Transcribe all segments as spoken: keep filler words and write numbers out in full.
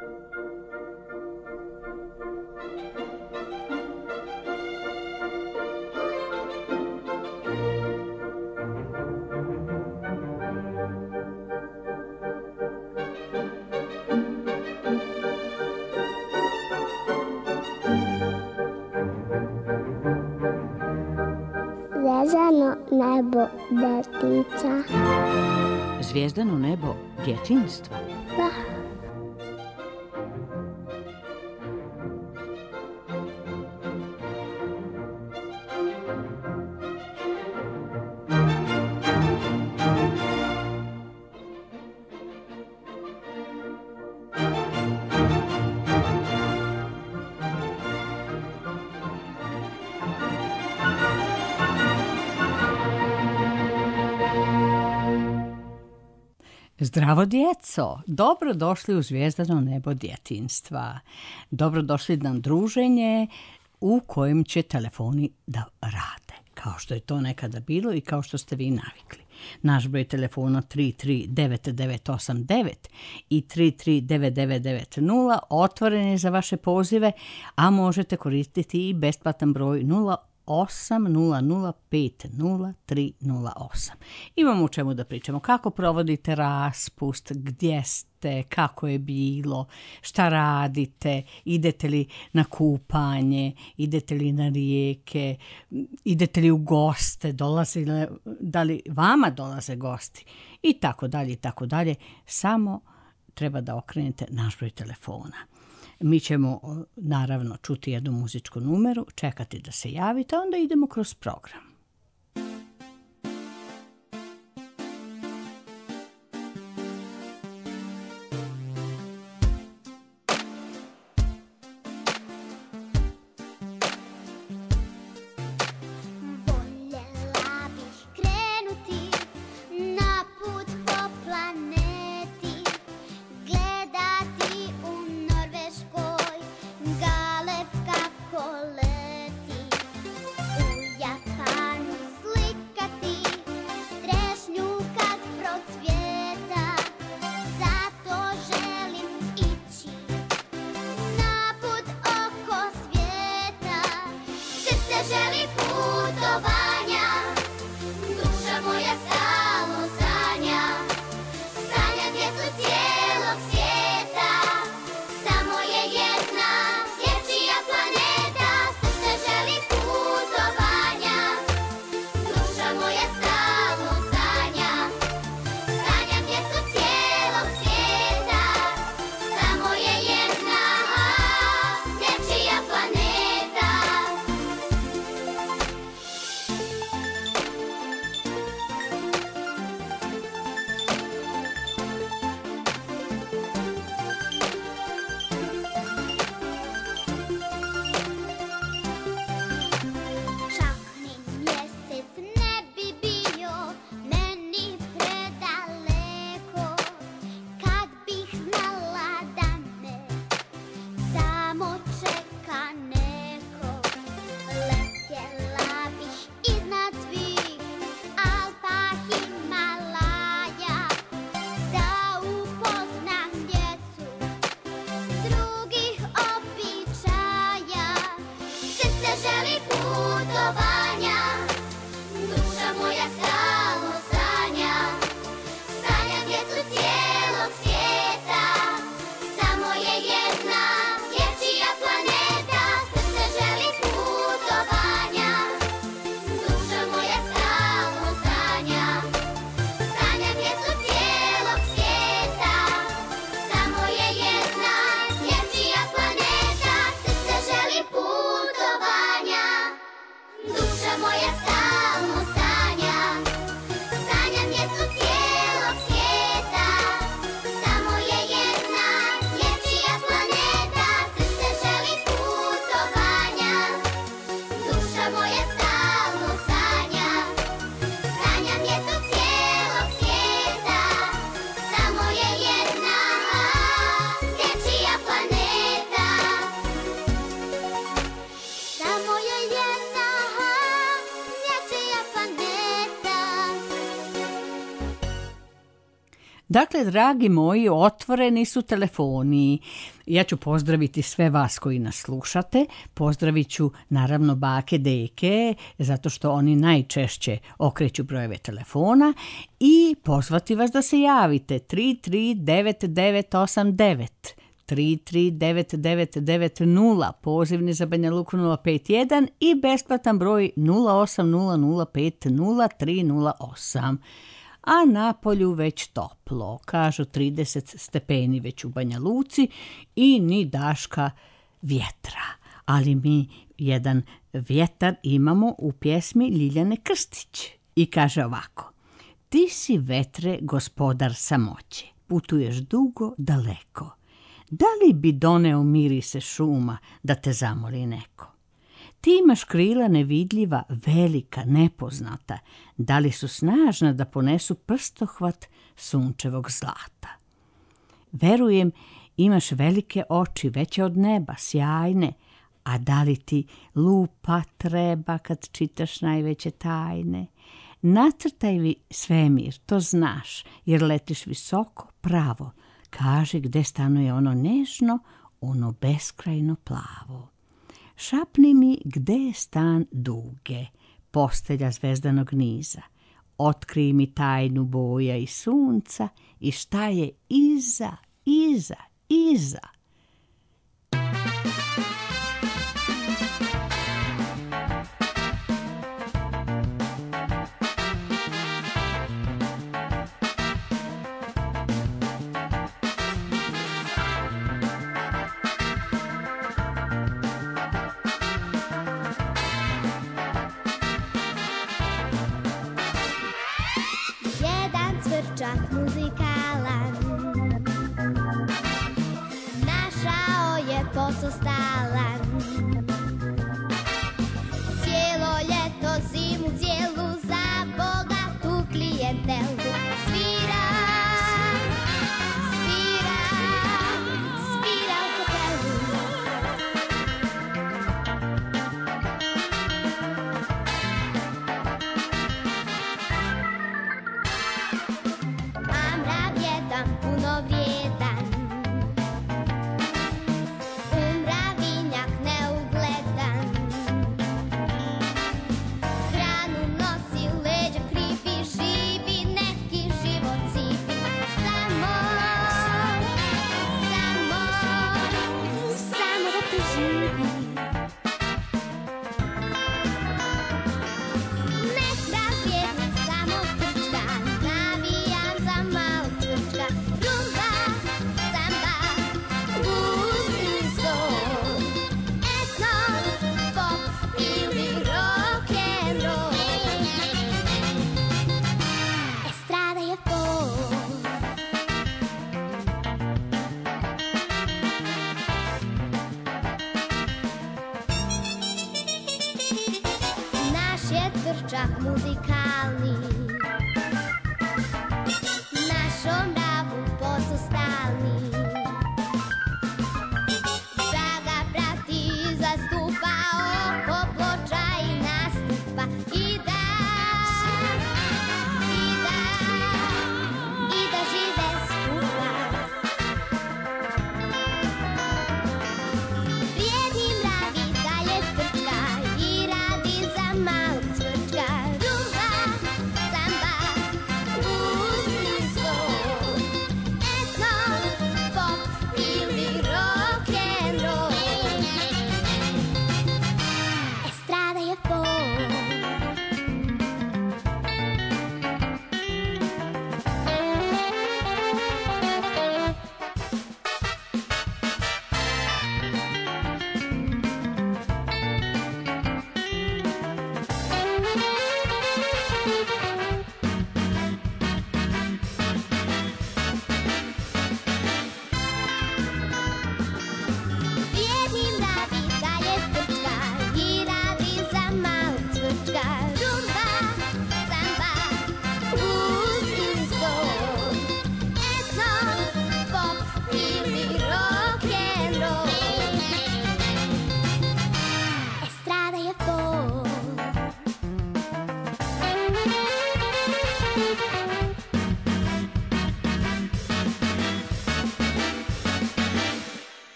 Zvezdano nebo detica. Zvijezdano nebo djetinjstva. Da. Zdravo djeco, dobrodošli u Zvijezdano nebo djetinjstva. Dobrodošli na druženje u kojem će telefoni da rade, kao što je to nekada bilo i kao što ste vi navikli. Naš broj telefona tri tri devet devet osam devet i tri tri devet devet devet nula otvoren je za vaše pozive, a možete koristiti i besplatan broj nula osam nula nula pet nula tri nula osam. Imamo u čemu da pričamo. Kako provodite raspust, gdje ste, kako je bilo, šta radite, idete li na kupanje, idete li na rijeke, idete li u goste, dolazi li, da li vama dolaze gosti i tako dalje i tako dalje. Samo treba da okrenete naš broj telefona. Mi ćemo naravno čuti jednu muzičku numeru, čekati da se javite, onda idemo kroz program. Galeb kako leti u Japanu. Dakle, dragi moji, otvoreni su telefoni. Ja ću pozdraviti sve vas koji nas slušate. Pozdravit ću naravno bake, deke, zato što oni najčešće okreću brojeve telefona i pozvati vas da se javite tri tri devet devet osam devet. tri tri devet devet devet nula, pozivni za Banja Luku nula pet jedan i besplatan broj nula osam nula nula pet nula tri nula osam. A napolju već toplo, kažu trideset stepeni već u Banja Luci i ni daška vjetra. Ali mi jedan vjetar imamo u pjesmi Ljiljane Krstić i kaže ovako: ti si vetre gospodar samoće, putuješ dugo, daleko. Da li bi doneo mirise šuma da te zamoli neko? Ti imaš krila nevidljiva, velika, nepoznata. Da li su snažna da ponesu prstohvat sunčevog zlata? Verujem, imaš velike oči, veće od neba, sjajne. A da li ti lupa treba kad čitaš najveće tajne? Nacrtaj vi svemir, to znaš, jer letiš visoko, pravo. Kaži gde stanuje ono nežno, ono beskrajno plavo. Šapni mi gde je stan duge, postelja zvezdanog niza. Otkrij mi tajnu boja i sunca i šta je iza, iza, iza. Muzikalan našao je posao stalan, cijelo ljeto zimu cijelu za bogatu klijentelu svira, svira, svira u hotelu. Puno vrijedan, umravinjak neugledan, hranu nosi, leđa krivi, živi neki život civi. Samo, samo, samo da preživi. Neka vjernik samo trčka, navijam za malo čvrčka. Čak muzikalni, našom ravu posao stalni. Draga prati zastupa, oko ploča i nastupa. I da, i da, i da žive skupa. Vrijedni mravi dalje trčka i radi za malog cvrčka. Rumba,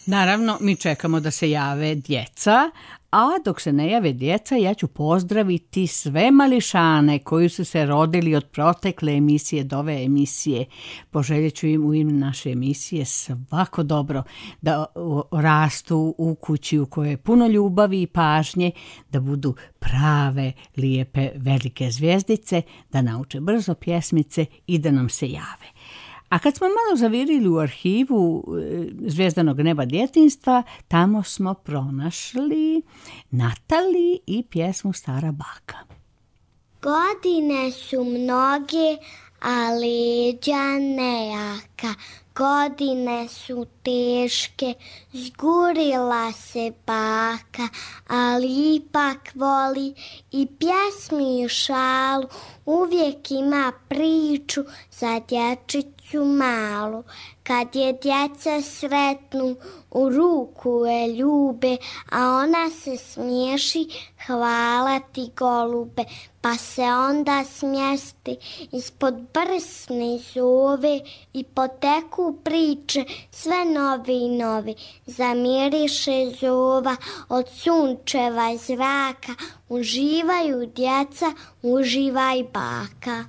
Naravno, mi čekamo da se jave djeca, a dok se ne jave djeca, ja ću pozdraviti sve mališane koji su se rodili od protekle emisije do ove emisije. Poželjet ću im u ime naše emisije svako dobro, da rastu u kući u kojoj je puno ljubavi i pažnje, da budu prave, lijepe, velike zvijezdice, da nauče brzo pjesmice i da nam se jave. A kad smo malo zavirili u arhivu Zvijezdanog neba djetinjstva, tamo smo pronašli Natali i pjesmu Stara baka. Godine su mnoge, a leđa nejaka. Godine su teške, zgurila se baka, ali ipak voli i pjesmi i šalu. Uvijek ima priču za dječicu malu. Kad je djeca sretnu, u ruku je ljube, a ona se smiješi, hvala ti golube. Pa se onda smjesti ispod brsne zove i poteku priče sve novi i novi. Zamiriše zova od sunčeva zraka, uživaju djeca, uživa i baka.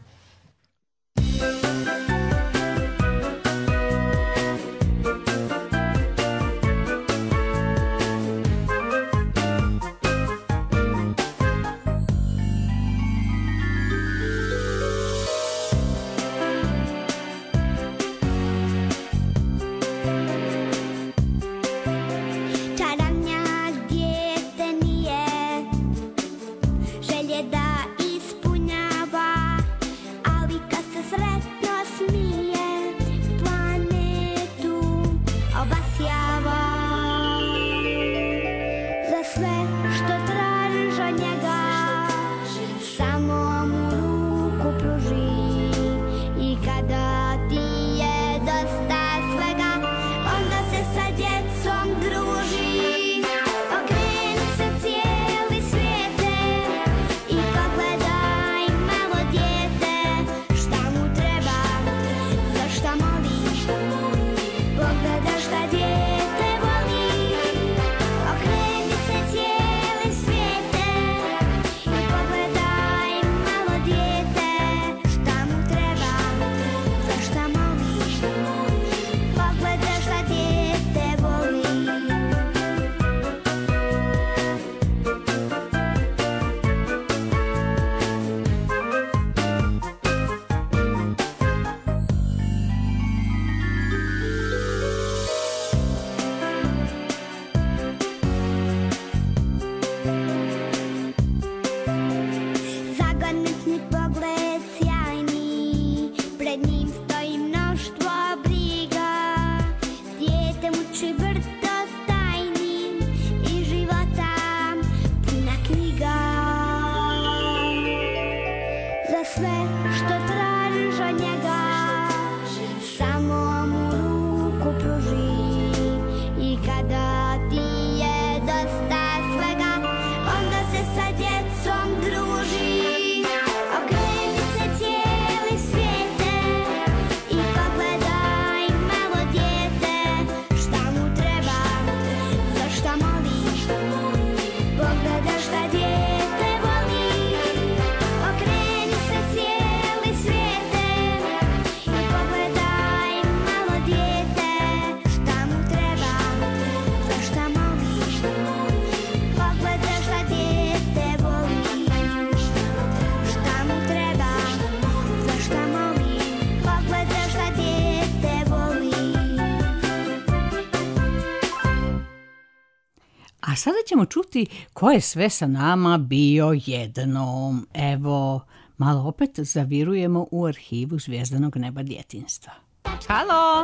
A sada ćemo čuti ko je sve sa nama bio jednom. Evo, malo opet zavirujemo u arhivu Zvijezdanog neba djetinjstva. Halo,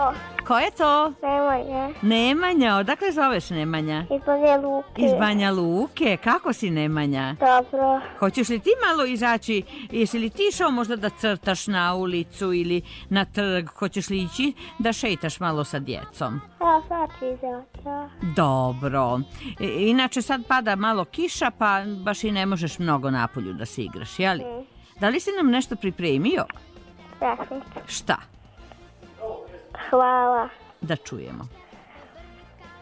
ko je to? Nemanja. Nemanja, odakle zoveš Nemanja? Iz Banja Luke. Iz Banja Luke, kako si Nemanja? Dobro. Hoćeš li ti malo izaći, jesi li ti išao možda da crtaš na ulicu ili na trg, hoćeš li ići da šetaš malo sa djecom? Ja sad ću izaći. Dobro, inače sad pada malo kiša pa baš i ne možeš mnogo napolju da se igraš, jeli? Mm. Da li si nam nešto pripremio? Pesmicu. Šta? Hvala. Da čujemo.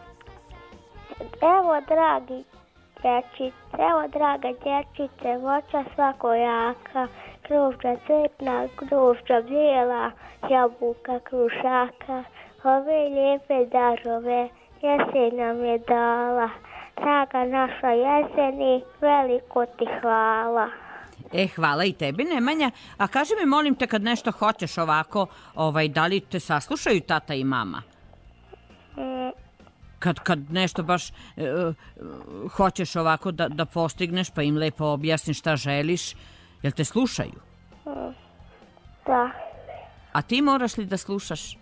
Evo, dragi dječice, evo, draga dječice, voća svakojaka, kruška crna, kruška bijela, jabuka, krušaka, ove lijepe darove jesen nam je dala. Draga naša jeseni, veliko ti hvala. E, hvala i tebi, Nemanja. A kaži mi, molim te, kad nešto hoćeš ovako, ovaj, da li te saslušaju tata i mama? Mm. Kad, kad nešto baš e, hoćeš ovako da, da postigneš, pa im lepo objasniš šta želiš, jel te slušaju? Mm. Da. A ti moraš li da slušaš?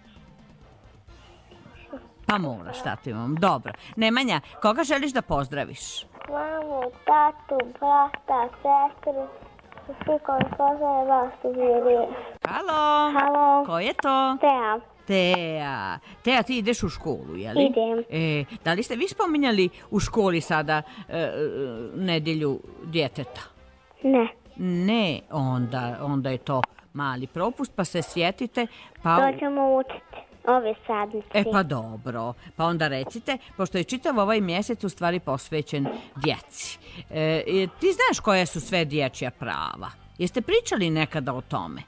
Pa moraš, tata i mama. Dobro. Nemanja, koga želiš da pozdraviš? Mamu, tatu, brata, sestru, svi koji poznaje vas u vjeri. Halo. Halo. Ko je to? Teja. Teja. Teja, ti ideš u školu, jeli? Idem. E, da li ste vi spominjali u školi sada e, nedjelju djeteta? Ne. Ne, onda, onda je to mali propust, pa se sjetite. Pa... To ćemo učiti. Ove sadnice. E pa dobro, pa onda recite, pošto je čitav ovaj mjesec u stvari posvećen djeci. E, ti znaš koje su sve dječja prava? Jeste pričali nekada o tome?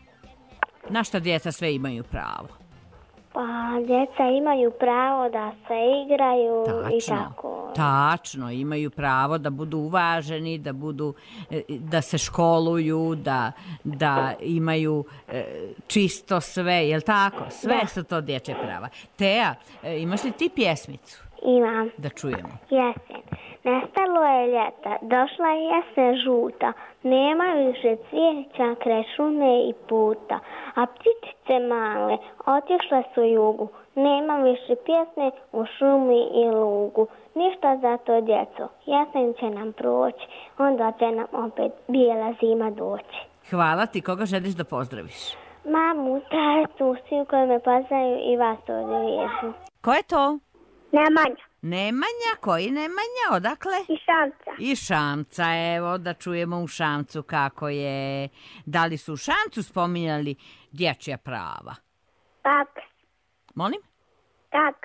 Na šta djeca sve imaju pravo? Pa, djeca imaju pravo da se igraju Tačno, i tako. Tačno, imaju pravo da budu uvaženi, da budu, da se školuju, da, da imaju e, čisto sve, jel tako? Sve da. Su to dječje prava. Teja, e, imaš li ti pjesmicu? Imam. Da čujemo. Jesen. Nestalo je ljeta, došla je jesen žuta, nema više cvijeća kraj šume i puta, a ptičice male otišle su jugu, nema više pjesme u šumi i lugu. Ništa za to, djeco, jesen će nam proći, onda će nam opet bijela zima doći. Hvala ti, koga želiš da pozdraviš? Mamu, tatu, svi koji me poznaju i vas ovdje vježu. Ko je to? Nemanja. Nemanja, koji Nemanja, odakle? Iz Šamca. Iz Šamca, evo da čujemo u Šamcu kako je. Da li su u Šamcu spominjali dječja prava? Tak. Molim? Tak.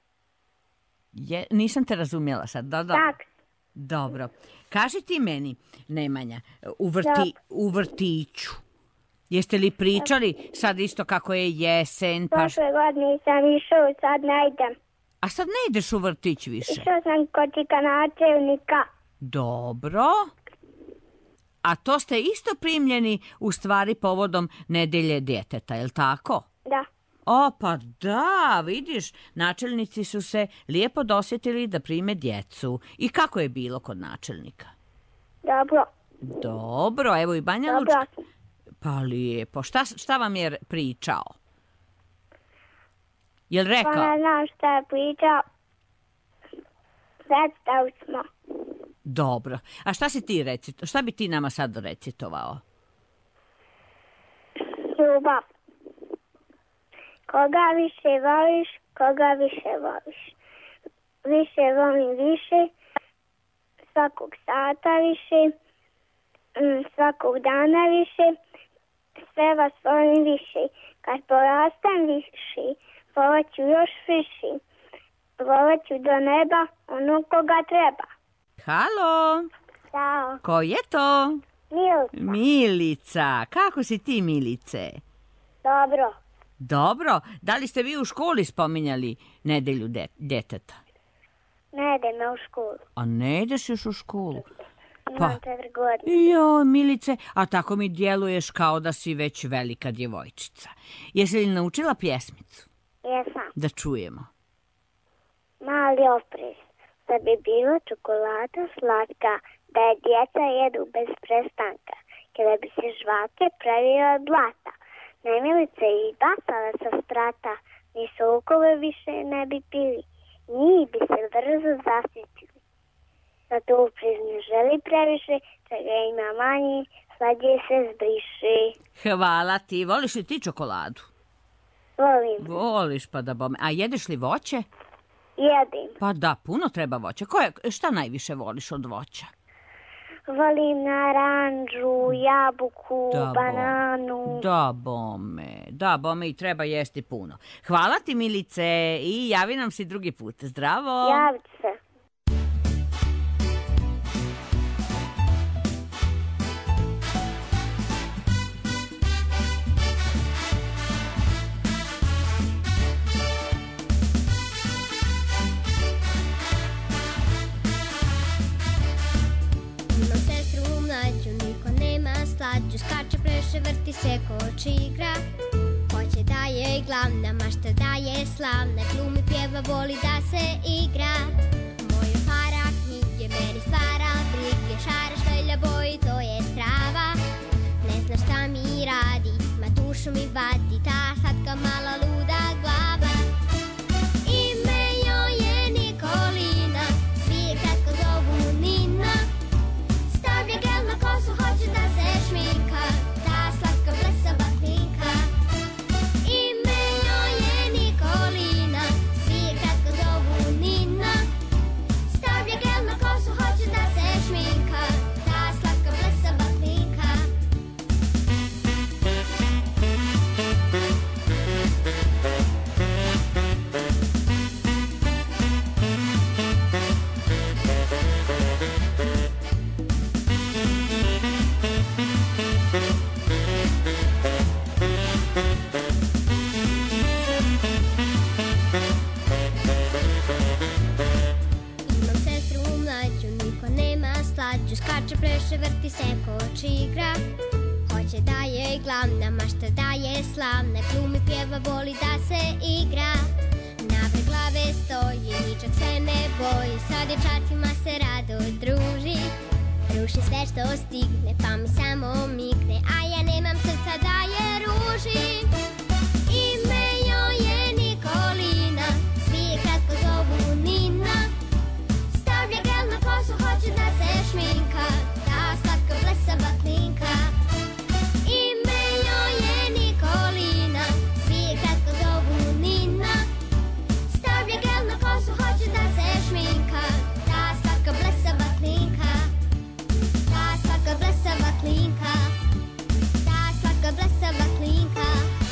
Je, nisam te razumjela sad. Da, da. Tak. Dobro. Kaži ti meni, Nemanja, u, vrti, u vrtiću, jeste li pričali sad isto kako je jesen? Pa... Prošle godine sam išao, sad ne idem. A sad ne ideš u vrtić više? Išao sam kod čika načelnika. Dobro. A to ste isto primljeni u stvari povodom nedelje djeteta, je li tako? Da. O, pa da, vidiš, načelnici su se lijepo dosjetili da prime djecu. I kako je bilo kod načelnika? Dobro. Dobro, evo i Banja Lučka. Pa lijepo. Šta, šta vam je pričao? Jel rekao? Pa ne znam šta je pričao. Predstav smo. Dobro. A šta si ti recito? Šta bi ti nama sad recitovao? Ljubav. Koga više voliš, koga više voliš. Više volim više, svakog sata više, svakog dana više, sve vas volim više. Kad porastam više, volit ću još više. Volit ću do neba ono koga treba. Halo? Ćao. Ko je to? Milica. Milica. Kako si ti, Milice? Dobro. Dobro. Da li ste vi u školi spominjali nedelju de- djeteta? Ne idem ja u školu. A ne ideš još u školu? Imam četiri godine. Joj, Milice, a tako mi djeluješ kao da si već velika djevojčica. Jesi li naučila pjesmicu? Jesam. Da čujemo. Mali oprez, da bi bila čokolada slatka, da je djeca jedu bez prestanka, kada bi se žvake pravila od blata, nemilice i bacala sa strata, ni sokove više ne bi pili, njih bi se brzo zasitili. Zato oprez ne želi previše, čega ima manje, slađe se zbriše. Hvala ti. Voliš li ti čokoladu? Volim. Voliš, pa da bome. A jedeš li voće? Jedim. Pa da, puno treba voća. Koje, šta najviše voliš od voća? Volim naranđu, jabuku, da, bananu. Da, bome. Da, bome i treba jesti puno. Hvala ti, Milice, i javi nam si drugi put. Zdravo. Javit se. vrti se koč igra. Hoće da je glavna, mašta da je slavna, glumi, pjeva, voli da se igra. Moju para knjige, meni stvara brige, šara, švelja, boji, to je strava. Ne zna šta mi radi, ma dušu mi vadi, ta slatka mala luda glava. Ime joj je Nikolina, svi je kratko zovu Nina. Stavlja gel na kosu, hoće da se šminka, ta slatka blesava klinka. Ime joj je Nikolina, svi je kratko zovu Nina. Stavlja gel na kosu, hoće da se šminka, ta slatka blesava klinka. Imam sestru mlađu, niko nema slađu, skače, pleše, vrti se, koč igra. Hoće da je glavna, mašta da je slavna, glumi, pjeva, voli da se igra. Napred glave stoji, ničeg se ne boji, sa dječacima se rado druži. Ruši sve što stigne, pa mi samo migne, a ja nemam srca da je ruži. Ime joj je Nikolina, svi je kratko zovu Nina. Stavlja gel na kosu, hoće da se šminka, ta slatka blesava klinka. Ime joj je Nikolina, svi je kratko zovu Nina. Stavlja gel na kosu, hoće da se šminka, ta slatka blesava klinka. Ta slatka blesava klinka, ta slatka blesava klinka.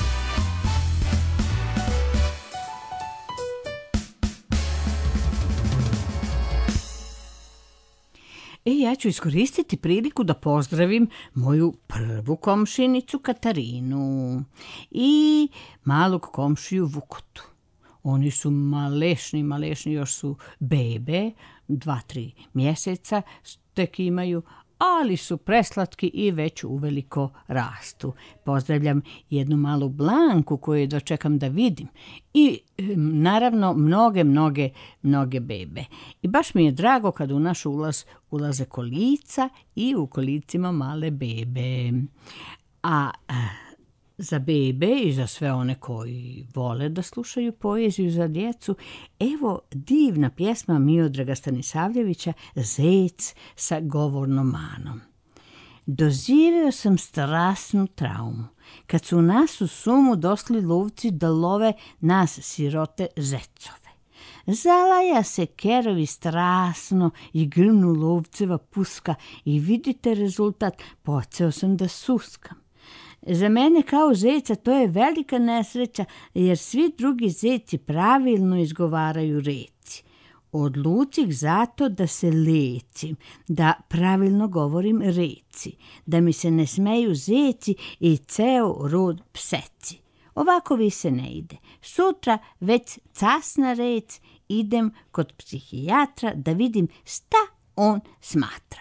E, ja ću iskoristiti priliku da pozdravim moju prvu komšinicu Katarinu i malog komšiju Vukotu. Oni su malešni, malešni, još su bebe, dva, tri mjeseca tek imaju, ali su preslatki i već uveliko rastu. Pozdravljam jednu malu Blanku koju dočekam da vidim i naravno mnoge, mnoge, mnoge bebe. I baš mi je drago kad u naš ulaz ulaze kolica i u kolicima male bebe. A za bebe i za sve one koji vole da slušaju poeziju za djecu, evo divna pjesma Miodraga Stanisavljevića Zec sa govornom manom. Doživio sam strasnu traumu, kad su nas u sumu došli lovci da love nas sirote zecove. Zalaja se kerovi strasno i grnu lovceva puska i vidite rezultat, počeo sam da suskam. Za mene kao zeca to je velika nesreća, jer svi drugi zeci pravilno izgovaraju reci. Odlučih zato da se lečim, da pravilno govorim reci, da mi se ne smeju zeci i ceo rod pseci. Ovako više ne ide. Sutra već casna rec idem kod psihijatra da vidim šta on smatra.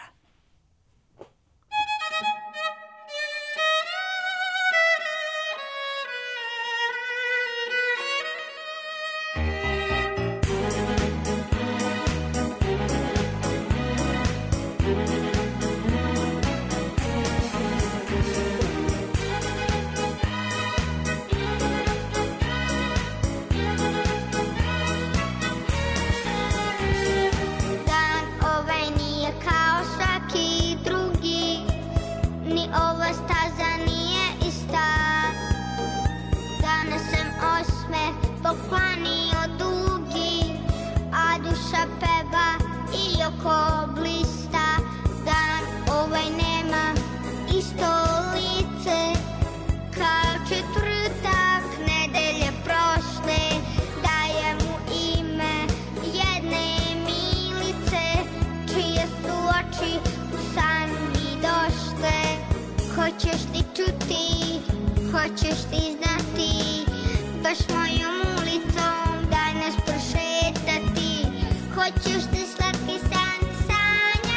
Poklanio dugi, a duša peva i oko blista. Dan ovaj nema isto lice kao četvrtak nedelje prošle. Dajem mu ime jedne milice, čije su oči u san mi došle. Hoćeš ti čuti, hoćeš ti znati, baš mojom ulicom danas prošetati. Hoćeš ti slatki san sanjati.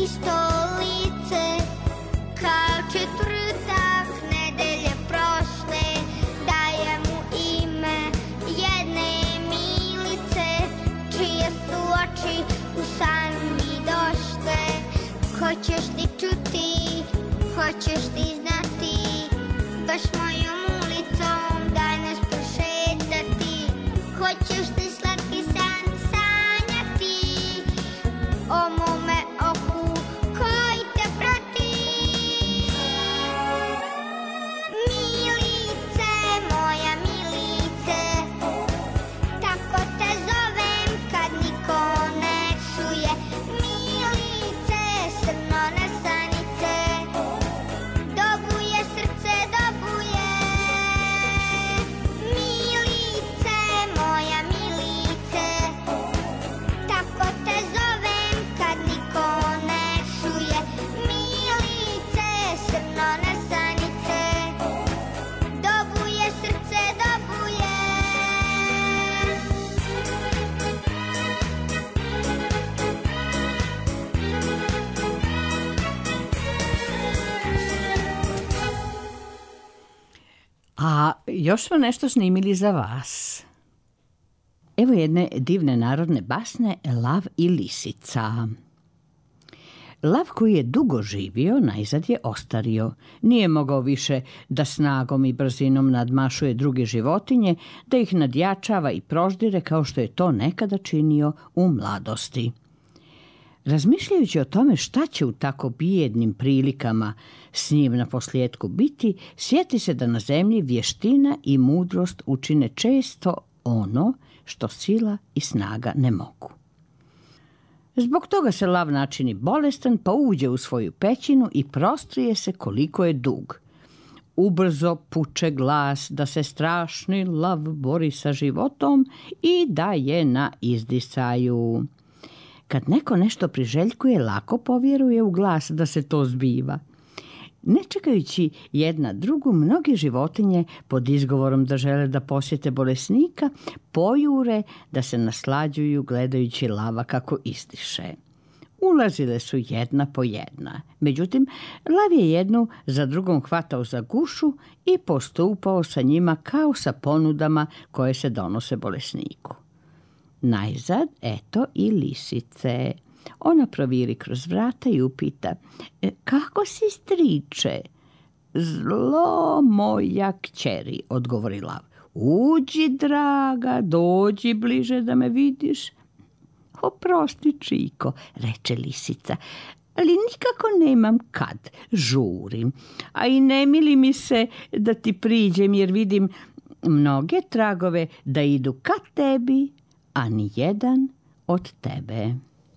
isto lice kao četvrtak nedelje prošle. Dajem mu ime jedne milice čije su oči u san mi došle. Hoćeš ti čuti, hoćeš ti znati, baš mojom ulicom danas prošetati. Hoćeš ti slatki san sanjati o mome oku koji te prati. Milice, moja milice, tako te zovem kad niko ne čuje. Milice, srno na sanice, dobuje srce, dobuje. Milice, moja milice, tako te zovem kad niko ne čuje. Milice, srno na sanice, dobuje srce, dobuje. A još smo nešto snimili za vas. Evo jedne divne narodne basne Lav i lisica. Lav koji je dugo živio, najzad je ostario. Nije mogao više da snagom i brzinom nadmašuje druge životinje, da ih nadjačava i proždire kao što je to nekada činio u mladosti. Razmišljajući o tome šta će u tako bijednim prilikama s njim na posljetku biti, sjeti se da na zemlji vještina i mudrost učine često ono što sila i snaga ne mogu. Zbog toga se lav načini bolestan, pa uđe u svoju pećinu i prostrije se koliko je dug. Ubrzo puče glas da se strašni lav bori sa životom i da je na izdisaju. Kad neko nešto priželjkuje, lako povjeruje u glas da se to zbiva. Ne čekajući jedna drugu, mnoge životinje pod izgovorom da žele da posjete bolesnika, pojure da se naslađuju gledajući lava kako izdiše. Ulazile su jedna po jedna. Međutim, lav je jednu za drugom hvatao za gušu i postupao sa njima kao sa ponudama koje se donose bolesniku. Najzad, eto i lisice. Ona proviri kroz vrata i upita: e, kako si, striče? Zlo, moja kćeri, odgovori lav. Uđi, draga, dođi bliže da me vidiš. Oprosti, Čiko, reče lisica, ali nikako nemam kad, žurim. A i ne mili mi se da ti priđem, jer vidim mnoge tragove da idu ka tebi, a ni jedan od tebe.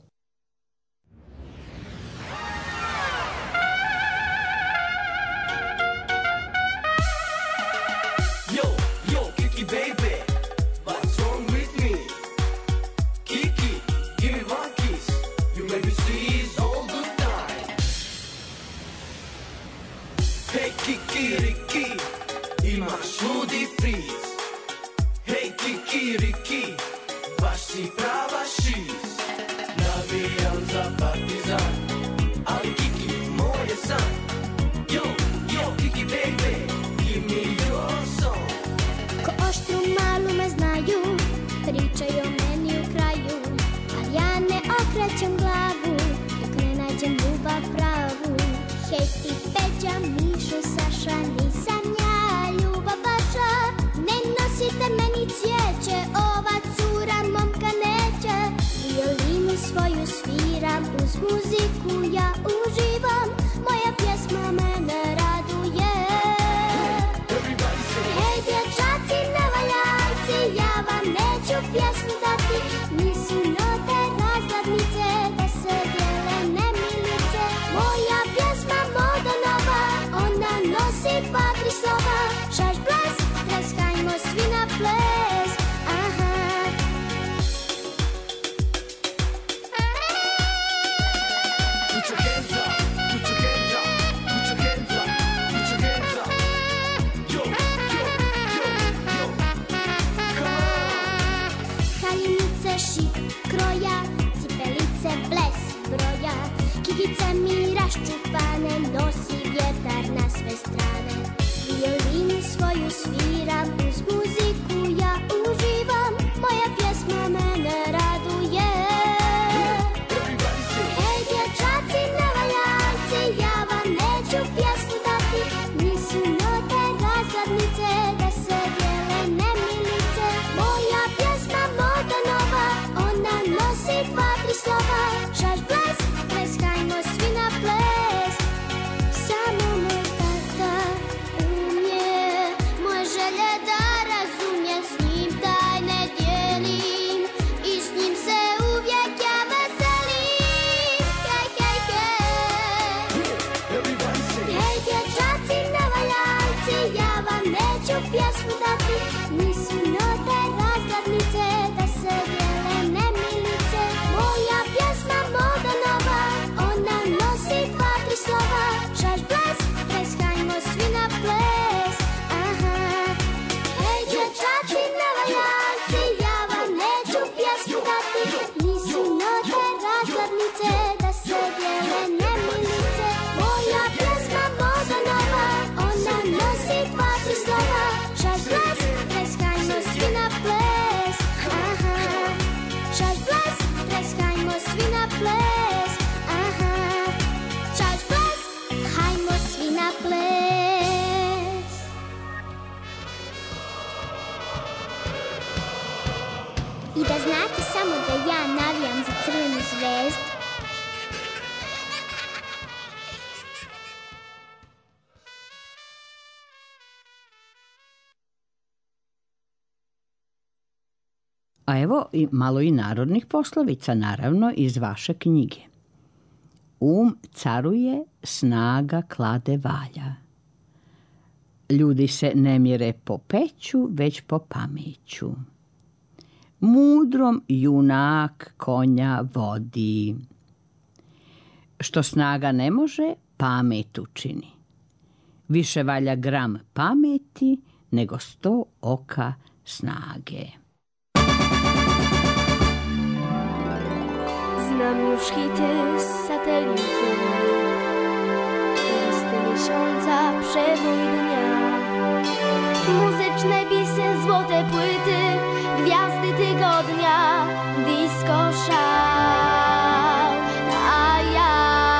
Pričaju o meni u kraju, ali ja ne okrećem glavu dok ne nađem ljubav pravu. Hej ti Peđa, Mišo, Saša, nisam ja ljubav vaša. Ne nosite meni cvijeće, ova cura momka neće. Violinu svoju sviram, uz muziku ja uživam. Moja pjesma mene raduje. Hej dječaci, nevaljanci, ja vam neću pjesmu dati, nisu note razglednice, da se dijele nemilice. Moja pjesma moda nova, ona nosi dva, tri slova. Šaš ples, ples, hajmo svi na ples, aha. Put your hands up. Ulice mi raščupane, nosi vjetar na sve strane. Violinu svoju sviram, uz muziku ja uživam, moja pjesma mene raduje. Hej dječaci nevaljalci, ja vam neću pjesmu dati, nisu note razglednice da se dijele nemilice. Moja pjesma moda nova, ona nosi dva, tri slova. Šaš ples, pleskajmo svi na ples, samo moj tata umije moje želje da razumije, s njim tajne dijelim i s njim se uvijek ja veselim. Hej, hej, hej. Hej dječaci nevaljalci, ja vam neću pjesmu dati, nisu note razglednice da se dijele nemilice. Moja pjesma moda nova, ona nosi dva, tri slova. Šaš ples, pleskajmo svi na ples, aha. Hej dječaci nevaljalci, ja vam neću pjesmu dati, nisu note razglednice da se dijele nemilice. Moja pjesma moda nova, ona nosi dva, tri slova. Šaš ples, pleskajmo svi na ples, aha. Šaš ples, pleskajmo svi na ples, aha. Šaš ples, hajmo svi na ples. I da znate samo da ja navijam za Crvenu zvezdu. A evo i malo i narodnih poslovica, naravno iz vaše knjige. Um caruje, snaga klade valja. Ljudi se ne mjere po peću, već po pameću. Mudrom junak konja vodi. Što snaga ne može, pamet učini. Više valja gram pameti nego sto oka snage. Znam już hity, satelity, listy miesiąca, przebój dnia, muzyczne bisy, złote płyty, gwiazdy tygodnia, disco szał. A ja,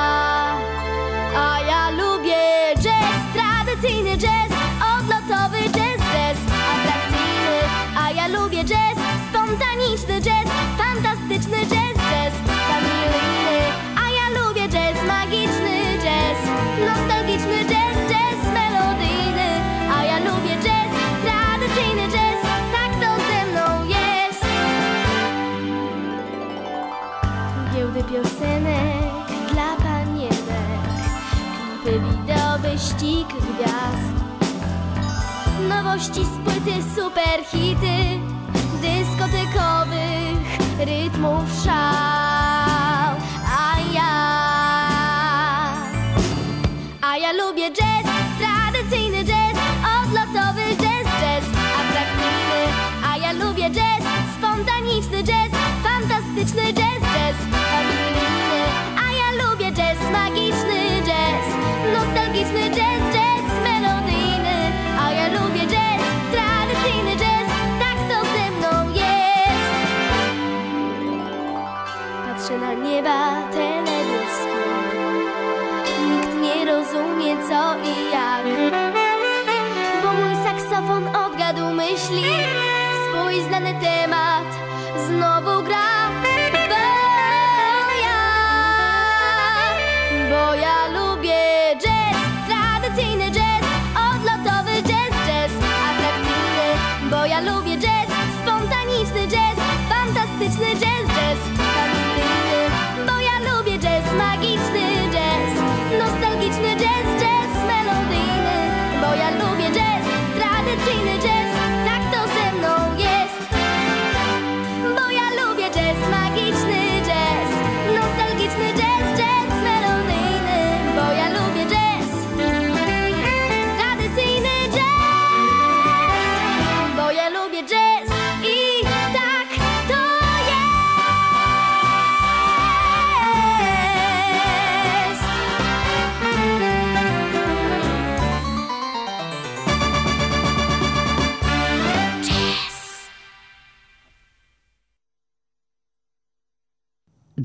a ja lubię jazz, tradycyjny jazz, odlotowy jazz, jazz atrakcyjny. A ja lubię jazz, spontaniczny jazz, fantastyczny jazz, jazz familijny. A ja lubię jazz, magiczny jazz, nostalgiczny jazz, jazz melodyjny. A ja lubię jazz, tradycyjny jazz, tak to ze mną jest. Giełdy piosenek dla panienek, klipy wideo, wyścig gwiazd, nowości z płyty, super hity, dyskotekowych rytmów szał. A ja, a ja lubię jazz, tradycyjny jazz, odlotowy jazz, jazz atrakcyjny. A ja lubię jazz, spontaniczny jazz, fantastyczny jazz, jazz familijny. A ja lubię jazz, magiczny jazz, nostalgiczny jazz, jazz melodyjny. A ja lubię jazz, tradycyjny jazz, tak to ze mną jest. Patrzę na nieba teledysku, nikt nie rozumie co i jak, bo mój saksofon odgadł myśli, swój znany temat znowu gra. Bo ja, bo ja lubię jazz, tradycyjny jazz, odlotowy jazz, jazz atrakcyjny. Bo ja lubię jazz, spontaniczny jazz, fantastyczny jazz, jazz familijny. Bo ja lubię jazz, magiczny jazz, nostalgiczny jazz, jazz melodyjny. Bo ja lubię jazz, tradycyjny jazz, tak to ze mną jest. Bo ja lubię jazz,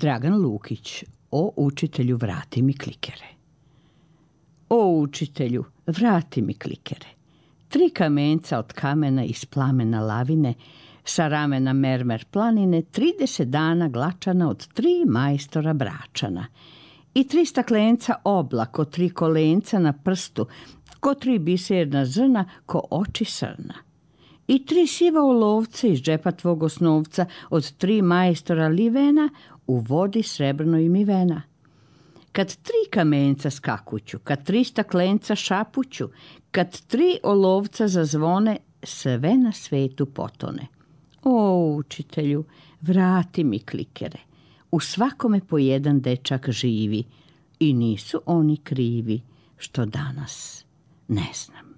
Dragan Lukić, o učitelju vrati mi klikere. O učitelju, vrati mi klikere. Tri kamenca od kamena iz plamena lavine, sa ramena mermer planine, trideset dana glačana od tri majstora bračana. I tri staklenca oblak, tri kolenca na prstu, ko tri biserna zrna, ko oči srna. I tri siva olovca iz džepa tvog osnovca, od tri majstora livena, u vodi srebrnoj mi vena. Kad tri kamenca skakuću, kad tri staklenca šapuću, kad tri olovca zazvone, sve na svetu potone. O, učitelju, vrati mi klikere. U svakome po jedan dečak živi i nisu oni krivi što danas ne znam.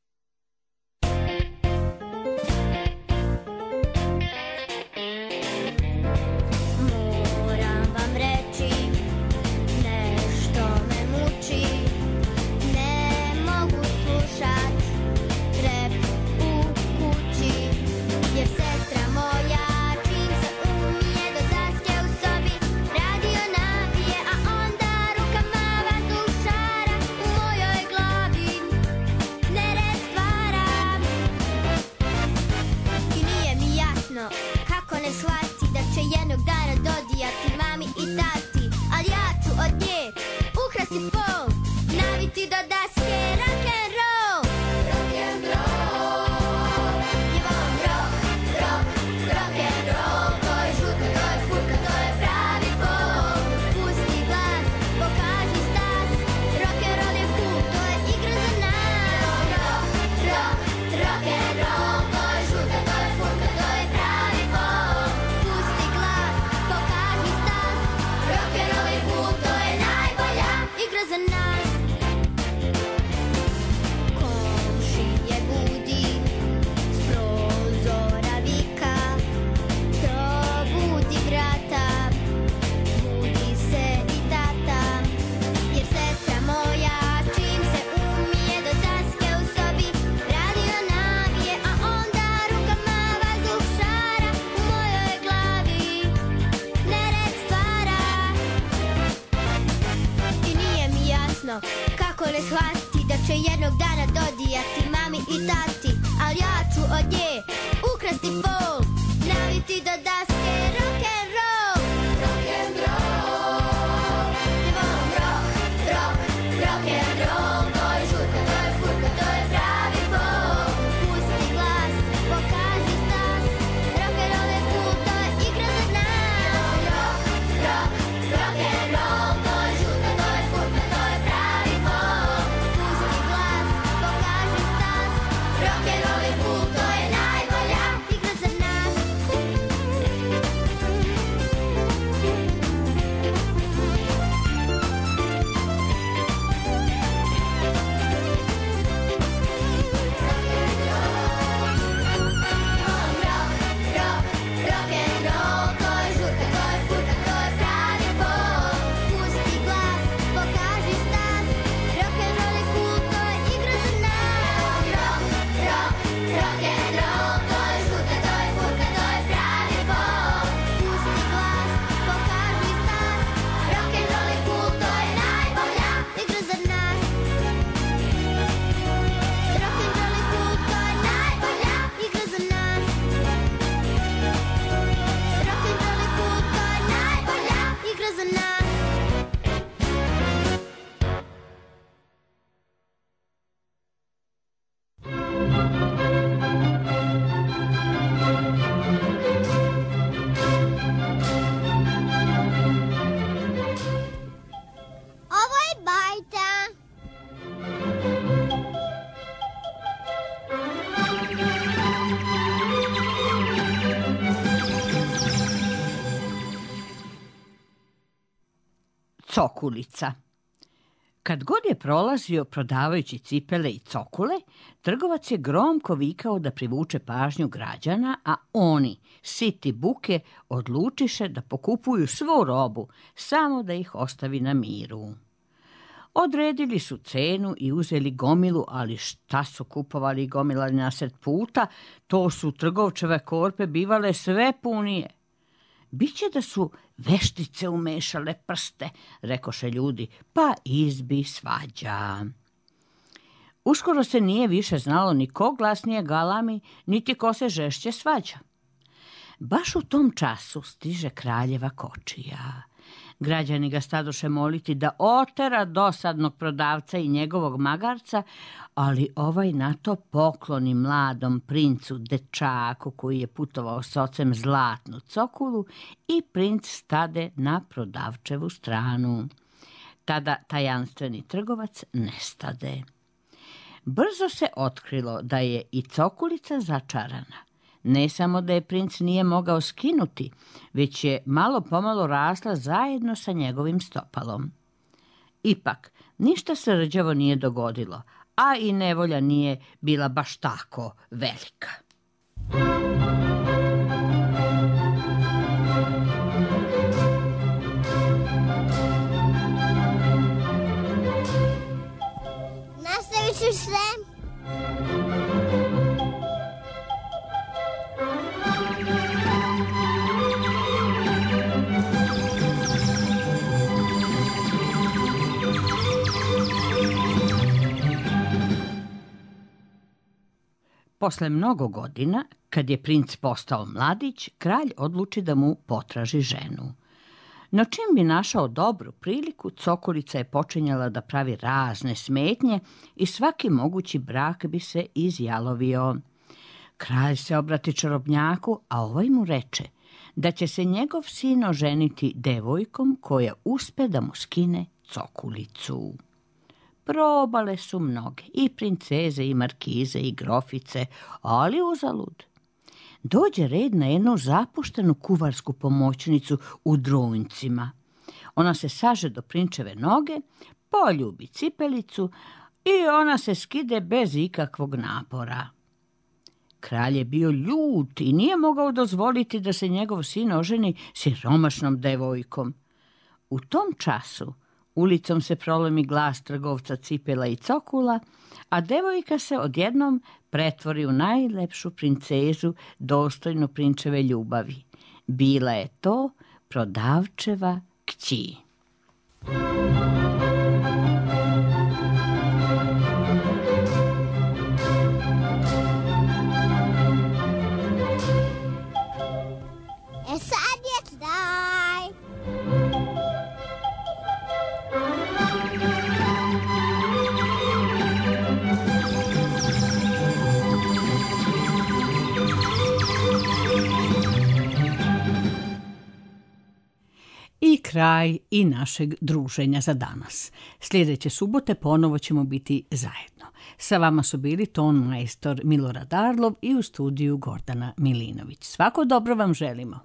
Kako ne shvatiti da će jednog dana dodijati mami i tati, ali ja ću od nje ukrasti fol, naviti do daske rock'n'roll. Rock'n'roll. Ne volim rock, rock, rock'n'roll. To je žurka, to je furka, to je pravi fol. Pusti glas, pokaži stas, rock'n'roll je cool, to je igra za nas. Rock, rock, rock'n'roll. To je žurka, to je furka, to je pravi fol. Pusti glas, pokaži stas, rock'n'roll je cool, to je najbolja igra za nas. Ovo je bajta. Cokulica. Kad god je prolazio prodavajući cipele i cokule, trgovac je gromko vikao da privuče pažnju građana, a oni, siti buke, odlučiše da pokupuju svu robu, samo da ih ostavi na miru. Odredili su cenu i uzeli gomilu, ali šta su kupovali i gomilali nasred puta, to su trgovčeve korpe bivale sve punije. Biće da su veštice umešale prste, rekoše ljudi, pa izbi svađa. Uskoro se nije više znalo ni ko glasnije galami, niti ko se žešće svađa. Baš u tom času stiže kraljeva kočija. Građani ga stadoše moliti da otera dosadnog prodavca i njegovog magarca, ali ovaj na to pokloni mladom princu, dečaku koji je putovao s ocem zlatnu cokulu, i princ stade na prodavčevu stranu. Tada tajanstveni trgovac nestade. Brzo se otkrilo da je i cokulica začarana. Ne samo da je princ nije mogao skinuti, već je malo pomalo rasla zajedno sa njegovim stopalom. Ipak, ništa se rđavo nije dogodilo, a i nevolja nije bila baš tako velika. Nastavit ću sve. Posle mnogo godina, kad je princ postao mladić, kralj odluči da mu potraži ženu. No čim bi našao dobru priliku, cokolica je počinjala da pravi razne smetnje i svaki mogući brak bi se izjalovio. Kralj se obrati čarobnjaku, a ovaj mu reče da će se njegov sin oženiti devojkom koja uspe da mu skine cokulicu. Probale su mnoge, i princeze, i markize, i grofice, ali uzalud. Dođe red na jednu zapuštenu kuvarsku pomoćnicu u Drunjcima. Ona se saže do prinčeve noge, poljubi cipelicu i ona se skide bez ikakvog napora. Kralj je bio ljut i nije mogao dozvoliti da se njegov sin oženi siromašnom devojkom. U tom času ulicom se prolomi glas trgovca cipela i cokula, a devojka se odjednom pretvori u najlepšu princezu dostojnu prinčeve ljubavi. Bila je to prodavčeva kći. E sad je kraj. I kraj i našeg druženja za danas. Sljedeće subote ponovo ćemo biti zajedno. Sa vama su bili ton majstor Milorad Arlov i u studiju Gordana Milinović. Svako dobro vam želimo.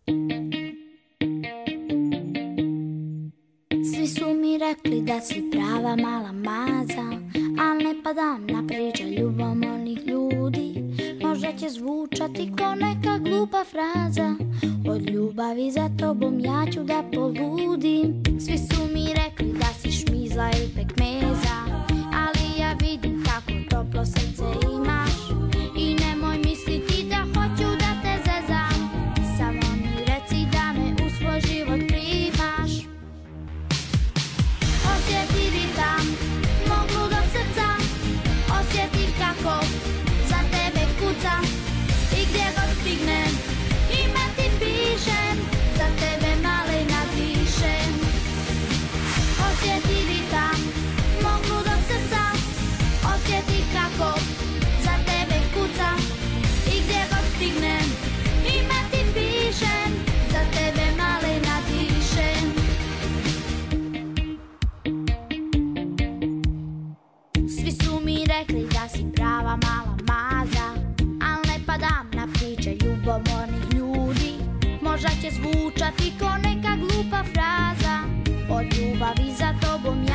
Svi su mi rekli da si prava mala maza, al ne padam na priča ljubomornih ljudi. Možda će zvučati ko neka glupa fraza, od ljubavi za tobom ja ću da poludim. Svi su mi rekli da si šmizla i pekmeza, ali ja vidim kako toplo srce imaš. I nemoj misliti da hoću da te zezam, samo mi reci da me u svoj život primaš. Osjeti ritam mog ludog srca, osjeti kako za tebe kucam. I gdje god stignem ime ti pišem, za tebe malena dišem. Osjeti ritam mog ludog srca, osjeti kako za tebe kucam. I gdje god stignem ime ti pišem, za tebe malena dišem. Svi su mi rekli da si prava mala maza, al ne padam na priče ljubomornih ljudi. Možda će zvučati ko neka glupa fraza, od ljubavi za tobom